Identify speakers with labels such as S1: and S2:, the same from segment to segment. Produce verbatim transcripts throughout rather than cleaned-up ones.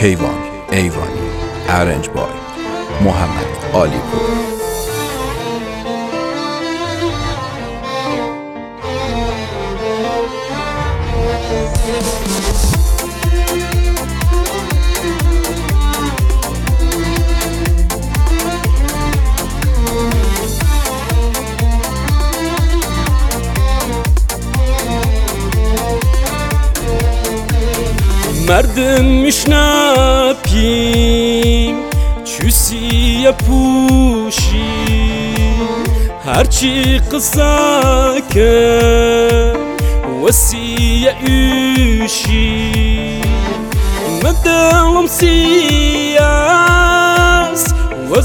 S1: کیوان ایوانی، ارنج بای محمد علی پور.
S2: مردم میشنپیم چوسیه پوشی هرچی قصه که وسیه ایشی مدلم سیاس و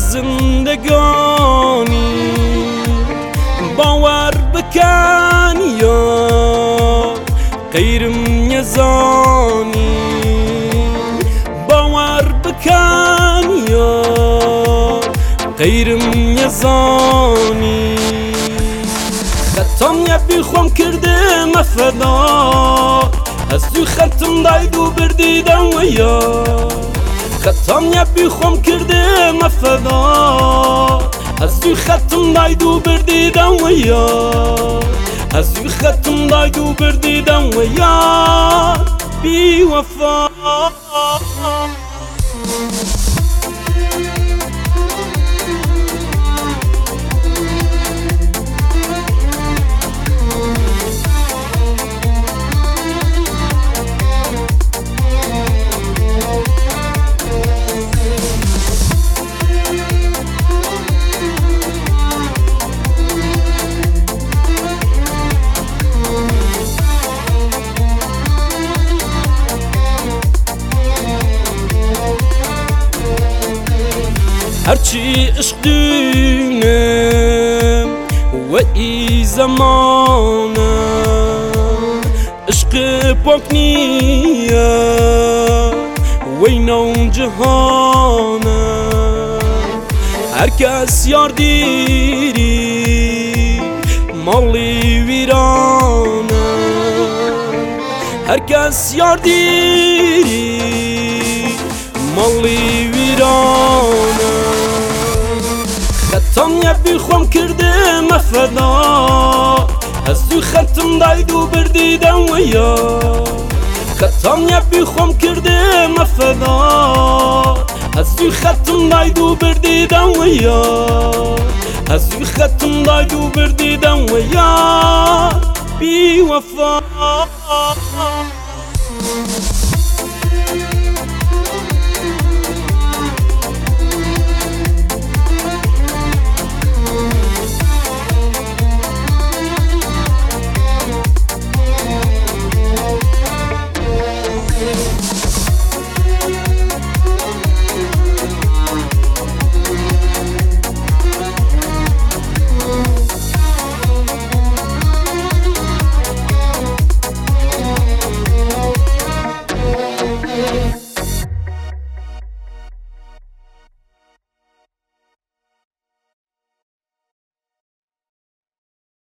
S2: زندگانی باور بکن یا غیرم یزانی بکن یا غیرم یزانی خطام یبی خوام کرده مفدا از دوی خطم دایدو بردیدم و یا خطام یبی خوام کرده مفدا از دوی خطم دایدو بردیدم و یا از دوی خطم دایدو بردیدم و یا بی وفا. هرچی عشق دینم و ای زمانم عشق پاک نیه و اینو جهانم هر کس یار دیری مالی ویرانم هر کس یار دیری مالی ویرانم خطام یبی خوام کرده مفدا از دوی خطم دایدو بردیدم و یا خطام یبی خوام کرده مفدا از دوی خطم دایدو بردیدم و یا از دوی خطم دایدو بردیدم و یا بی وفا.